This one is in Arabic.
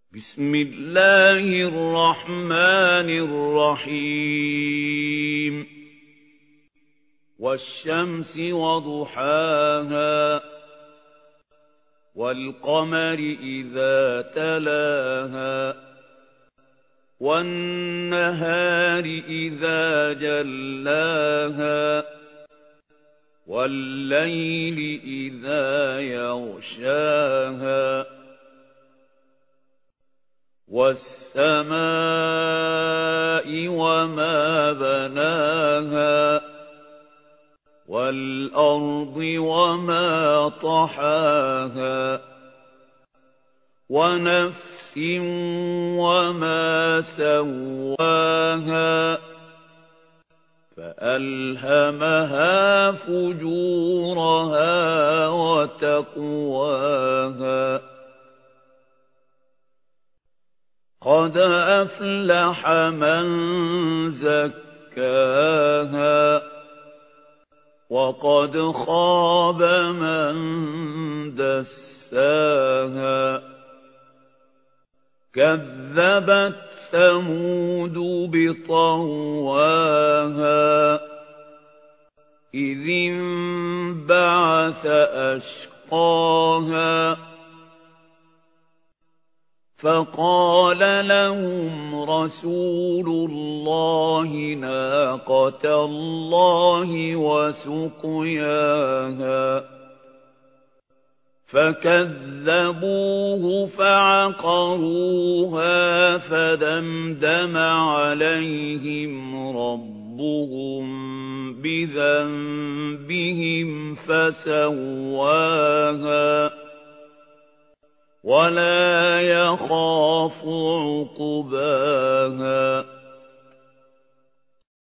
بسم الله الرحمن الرحيم والشمس وضحاها والقمر إذا تلاها والنهار إذا جلاها والليل إذا يغشاها والسماء وما بناها والأرض وما طحاها ونفس وما سواها فألهمها فجورها وتقواها قد أفلح من زكاها وقد خاب من دساها كذبت ثمود بطغواها إذ انبعث أشقاها فقال لهم رسول الله ناقة الله وسقياها فكذبوه فعقروها فدمدم عليهم ربهم بذنبهم فسواها ولا يخاف عقباها